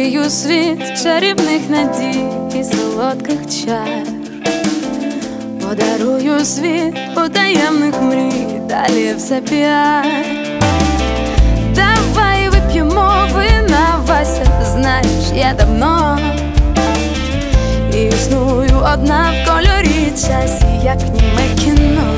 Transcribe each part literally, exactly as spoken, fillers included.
відкрию світ чарівних надій і солодких чар. Подарую світ потаємних мрій, далі все піар. Давай вип'ємо вина, Вася, знаєш, я давно існую одна в кольорі часі, як німе кіно.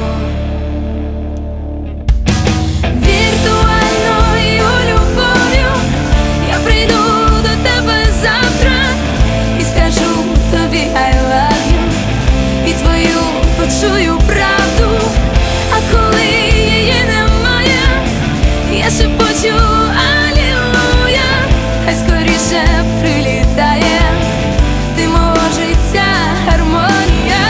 Віртуальною любов'ю я прийду до тебе завтра і скажу тобі I love you, і твою почую правду. А коли її немає, я шепочу алілуя, хай скоріше прилітає ти мого життя гармонія.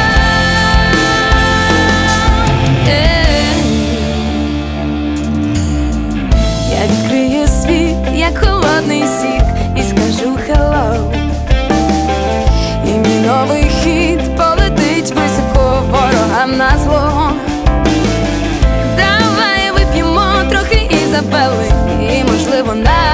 Я відкрию світ, як холодний сік, і скажу hello. І мій новий хід полетить високо ворогам на зло. Давай вип'ємо трохи Ізабели, і можливо на